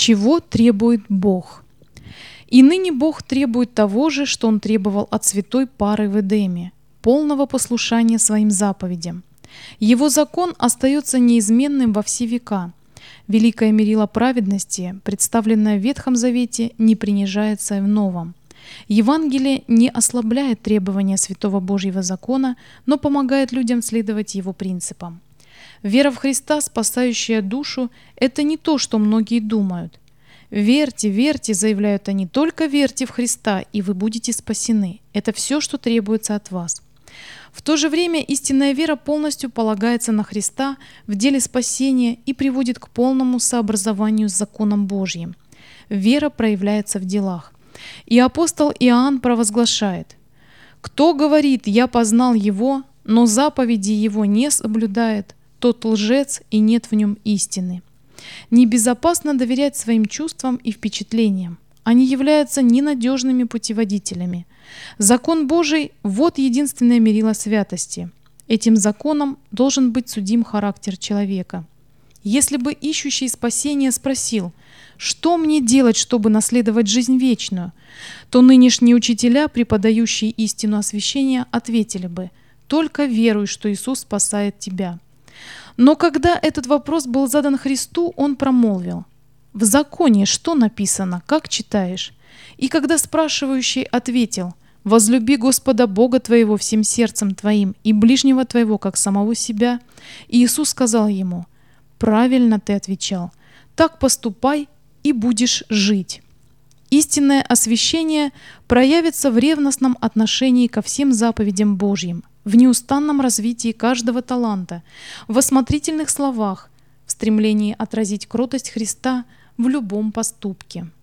чего требует Бог. И ныне Бог требует того же, что Он требовал от святой пары в Эдеме – полного послушания своим заповедям. Его закон остается неизменным во все века. Великое мерило праведности, представленное в Ветхом Завете, не принижается и в Новом. Евангелие не ослабляет требования святого Божьего закона, но помогает людям следовать его принципам. Вера в Христа, спасающая душу, это не то, что многие думают. «Верьте, верьте», заявляют они, «только верьте в Христа, и вы будете спасены». Это все, что требуется от вас. В то же время истинная вера полностью полагается на Христа в деле спасения и приводит к полному сообразованию с законом Божьим. Вера проявляется в делах. И апостол Иоанн провозглашает: «Кто говорит, я познал Его, но заповеди Его не соблюдает, тот лжец, и нет в нем истины». Небезопасно доверять своим чувствам и впечатлениям. Они являются ненадежными путеводителями. Закон Божий – вот единственное мерило святости. Этим законом должен быть судим характер человека. Если бы ищущий спасения спросил: «Что мне делать, чтобы наследовать жизнь вечную?», то нынешние учителя, преподающие истину освящения, ответили бы: «Только веруй, что Иисус спасает тебя». Но когда этот вопрос был задан Христу, Он промолвил: «В законе что написано, как читаешь?» И когда спрашивающий ответил: «Возлюби Господа Бога твоего всем сердцем твоим и ближнего твоего, как самого себя», Иисус сказал ему: «Правильно ты отвечал, так поступай, и будешь жить». Истинное освящение проявится в ревностном отношении ко всем заповедям Божьим, в неустанном развитии каждого таланта, в осмотрительных словах, в стремлении отразить кротость Христа в любом поступке.